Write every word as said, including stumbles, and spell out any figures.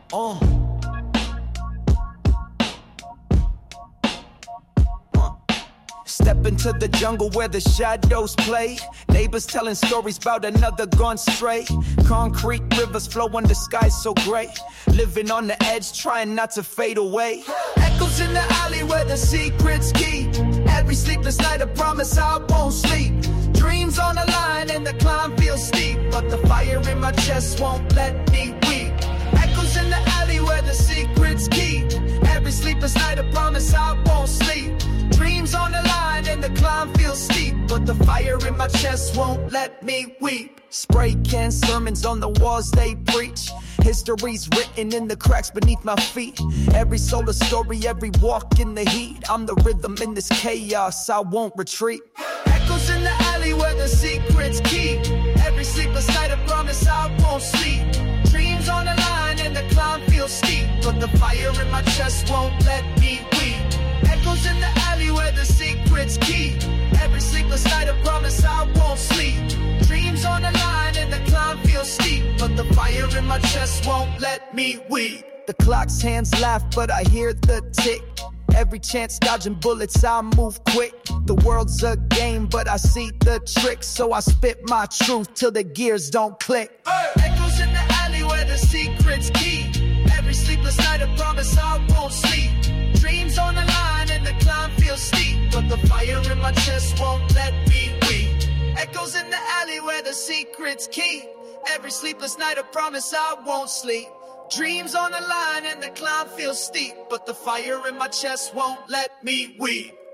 Uh. Step into the jungle where the shadows play. Neighbors telling stories about another gone stray. Concrete rivers flow on the sky so gray. Living on the edge, trying not to fade away. Echoes in the alley where the secrets keep. Every sleepless night I promise I won't sleep. Dreams on the line and the climb feels steep, but the fire in my chest won't let me weep. Echoes in the alley where the secrets keep. Every sleepless night I promise I won't sleep. Dreams on the line and the climb feels steep, but the fire in my chest won't let me weep. Spray can sermons on the walls they preach. History's written in the cracks beneath my feet. Every soul a story, every walk in the heat. I'm the rhythm in this chaos, I won't retreat. Echoes in the alley where the secrets keep. Every sleepless night I promise I won't sleep. Dreams on the line and the climb feels steep, but the fire in my chest won't let me weep. Echoes in the alley where the secrets keep. Every sleepless night I promise I won't sleep. Dreams on the line and the climb feels steep, but the fire in my chest won't let me weep. The clock's hands laugh, but I hear the tick. Every chance dodging bullets, I move quick. The world's a game, but I see the trick, so I spit my truth till the gears don't click. Hey! Echoes in the alley where the secrets keep. Every sleepless night I promise I won't sleep. Dreams on the line and the climb feels steep, but the fire in my chest won't let me weep. Echoes in the alley where the secrets keep. Every sleepless night I promise I won't sleep. Dreams on the line and the climb feels steep, but the fire in my chest won't let me weep.